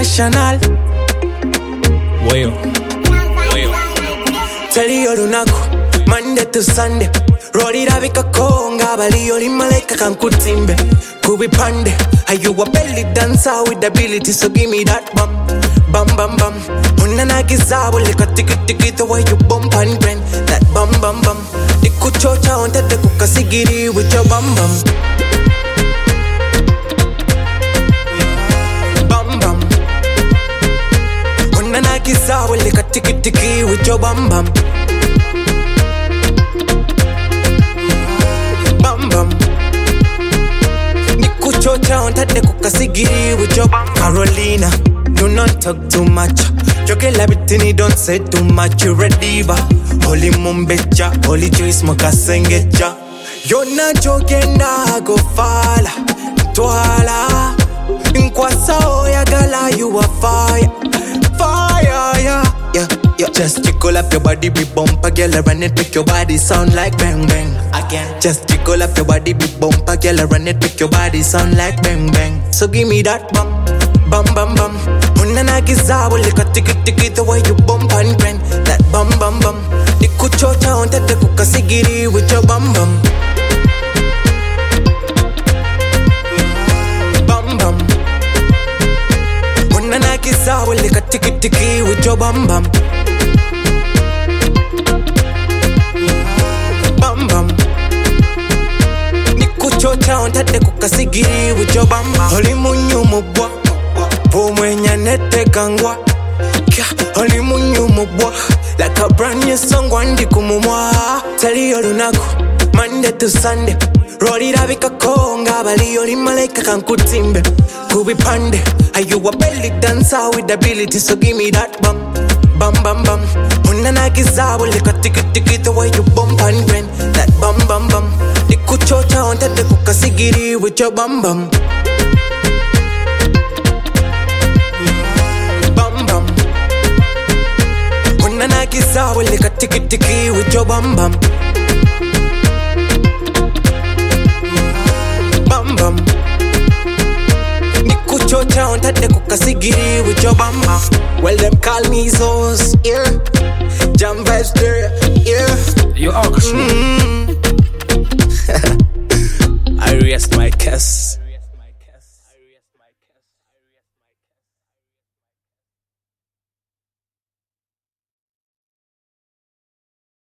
international. Wayo. Tell you lunako, Monday to Sunday. Roll it up, a conga, bali oli malaika kankutimbe. Kubi pande, are you a belly dancer with the ability? So give me that bum, bum bum bum. Unana gizabu lika tiki tiki the way you bump and bend. That bum bum bum. Dikuchocha onte de kukasigiri with your bum bum. Bum bum. Unana gizabu lika tiki tiki with your bum bum. Chocha on tate kukasigiri with your Carolina, do not talk too much. Joke labitini, don't say too much. You ready ba? Holy mumbecha, holy juice mokasengecha. You're not joking, na go fala. Twala, inkwasa oya gala, you a fire, fire, yeah, yeah, yeah. Just jiggle up your body, be bumper, girl, run it, make your body sound like bang bang. Again, just jiggle up your body, be bumper, girl, run it, make your body sound like bang bang. So give me that bum, bum bum bum. Unana gizabu lika tiki tiki the way you bump and bend. That bum bum bum. Dikuchocha on tate kukasigiri with your bum bum. Bum bum. Unana gizabu lika tiki tiki with your bum bum. Bum bum. Nikuchocha on tate kukasigiri with your bum bum. Holy munyu mubwa, pomwenya nete kangwa. Holy munyu mubwa, like a brand new song wandi kumumwa. Tell you lunako, Monday to Sunday. Roll it up, a conga, bali oli malaika kankutimbe. Kubi pande, are you a belly dancer with the ability? So give me that bum, bum bum bum. Unana gizabu lika tiki tiki the way you bump and bend. That bum bum bum. Dikuchocha on tate kukasigiri with your bum bum. Bum bum. Unana gizabu lika tiki tiki with your bum bum. Bum bum. Nikuchocha on tate kukasigiri with your bum bum. Well them call me Zeus, yeah. Jam vibes there.